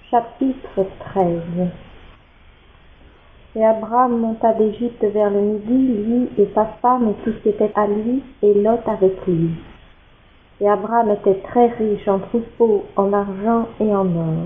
Chapitre 13. Et Abraham monta d'Égypte vers le midi, lui et sa femme et tout ce qui était à lui, et Lot avec lui. Et Abraham était très riche en troupeaux, en argent et en or.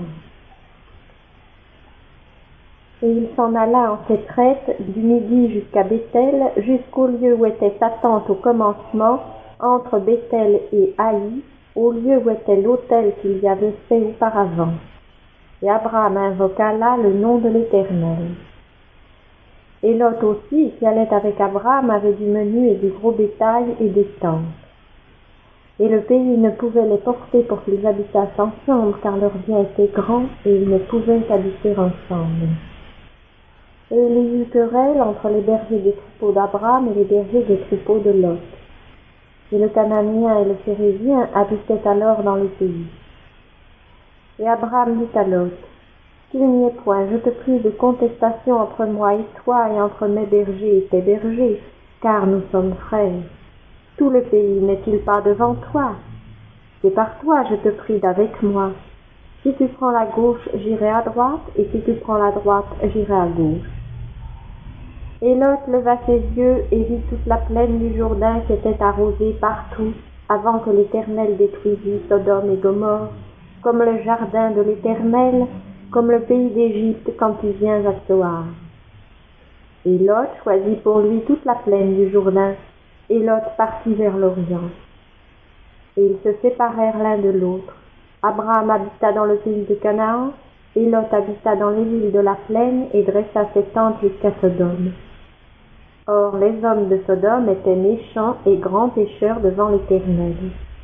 Et il s'en alla en ses traites du midi jusqu'à Béthel, jusqu'au lieu où était sa tente au commencement, entre Béthel et Haï, au lieu où était l'autel qu'il y avait fait auparavant. Et Abraham invoqua là le nom de l'Éternel. Et Lot aussi, qui allait avec Abraham, avait du menu et du gros bétail et des tentes. Et le pays ne pouvait les porter pour qu'ils habitassent ensemble, car leurs biens étaient grands et ils ne pouvaient habiter ensemble. Et il y eut querelle entre les bergers des troupeaux d'Abraham et les bergers des troupeaux de Lot. Et le Cananéen et le Phérézien habitaient alors dans le pays. Et Abraham dit à Lot, qu'il n'y ait point, je te prie, de contestation entre moi et toi, et entre mes bergers et tes bergers, car nous sommes frères. Tout le pays n'est-il pas devant toi? C'est par toi, je te prie, d'avec moi. Si tu prends la gauche, j'irai à droite, et si tu prends la droite, j'irai à gauche. Et Lot leva ses yeux et vit toute la plaine du Jourdain qui était arrosée partout, avant que l'Éternel détruisît Sodome et Gomorrhe, comme le jardin de l'Éternel, comme le pays d'Égypte quand tu viens à Soar. Et Lot choisit pour lui toute la plaine du Jourdain, et Lot partit vers l'Orient. Et ils se séparèrent l'un de l'autre. Abraham habita dans le pays de Canaan, et Lot habita dans les villes de la plaine, et dressa ses tentes jusqu'à Sodome. Or les hommes de Sodome étaient méchants et grands pécheurs devant l'Éternel.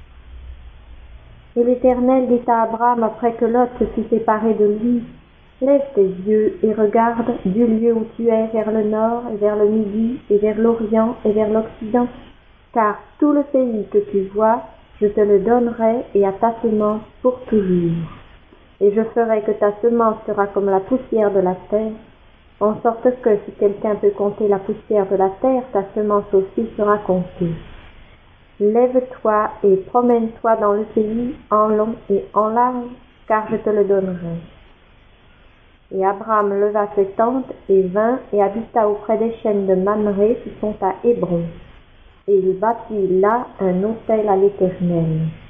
Et l'Éternel dit à Abraham après que Lot se fut séparé de lui, « Lève tes yeux et regarde du lieu où tu es vers le nord et vers le midi et vers l'Orient et vers l'Occident, car tout le pays que tu vois, je te le donnerai et à ta semence pour toujours. Et je ferai que ta semence sera comme la poussière de la terre, en sorte que si quelqu'un peut compter la poussière de la terre, ta semence aussi sera comptée. Lève-toi et promène-toi dans le pays en long et en large, car je te le donnerai. » Et Abraham leva ses tentes et vint et habita auprès des chênes de Mamré qui sont à Hébron. Et il bâtit là un autel à l'Éternel.